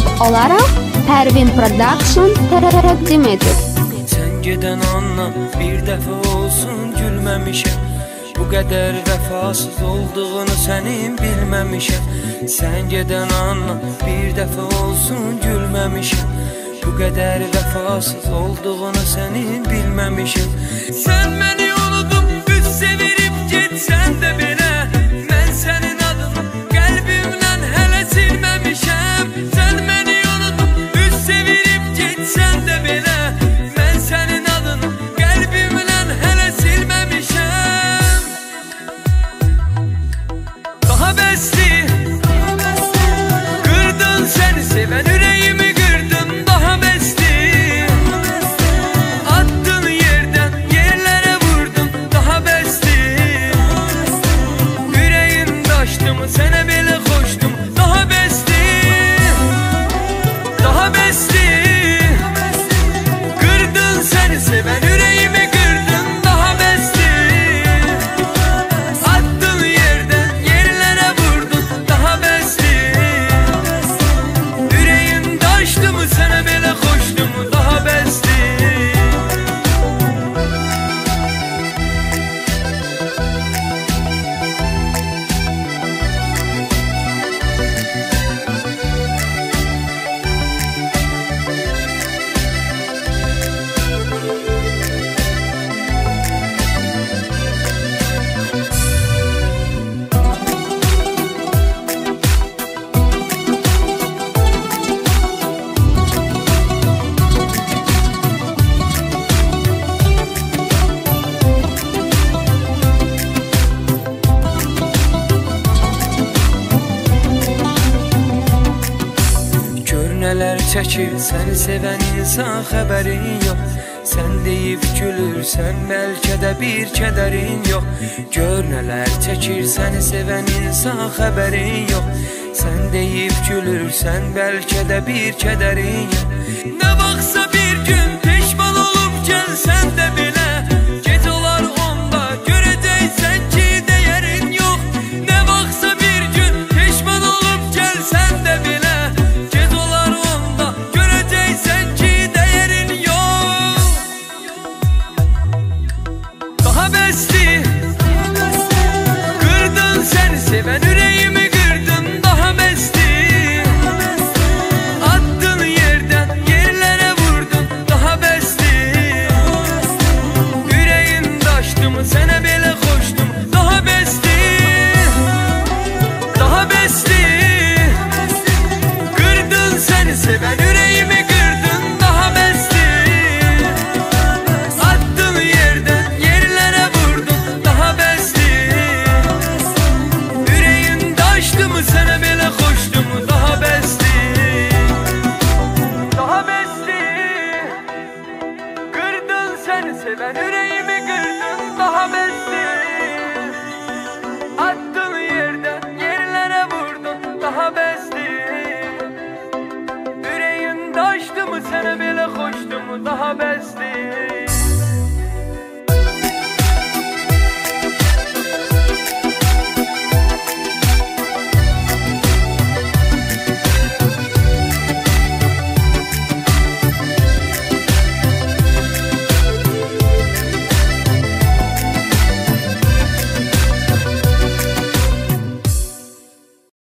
olarak Pervin Production təqdim edir. Sen geden anla bir defa olsun gülmemişim. Bu kadar vefasız olduğunu senin bilmemişim. Sen geden anla bir defa olsun gülmemişim. Bu kadar vefasız olduğunu senin bilmemişim. Sen beni unutup üst sevirip gitsen de bile, ben senin adını kalbimden hele silmemişim. Sen beni unutup üst sevirip gitsen de bile, ben senin adını kalbimden hele silmemişim. Daha besti kırdın, seni seven yüreğimi kırdın. Daha besti attın yerden yerlere vurdun. Daha besti yüreğin taştı mı sana bile koştum. Daha besti, daha besti kırdın, seni seven yüreğimi kırdın. Daha besti attın yerden yerlere vurdun. Daha besti yüreğin taştı mı sana bile koştum. Daha besti. Neler çəkir səni sevən insan xəbərin yox. Sən deyib gülürsən bəlkə də bir kədərin yox. Gör nələr çəkir səni sevən insan xəbərin yox. Sən deyib gülürsən bəlkə də bir kədərin yox. Nə vaxtsa bir gün peşman olub gəlsən də belə, gec olar onda görəcəksən ki dəyərin yox. Nə vaxtsa bir gün peşman olub gəlsən də belə, daha besti kırdın, seni seven yüreğimi kırdın. Daha besti attın yerden yerlere vurdun. Daha besti yüreğin taştı mı sana bile koştum. Daha besti, daha besti kırdın, seni seven yüreğimi kırdın. Daha besti attın yerden yerlere vurdun. Daha besti yüreğin taştı mı sana bile koştum. Daha besti, daha besti kırdın, seni seven yüreğimi kırdın. Daha besti attın yerden yerlere vurdun. Daha besti yüreğin taştı mı sana bile koştum. Daha besti.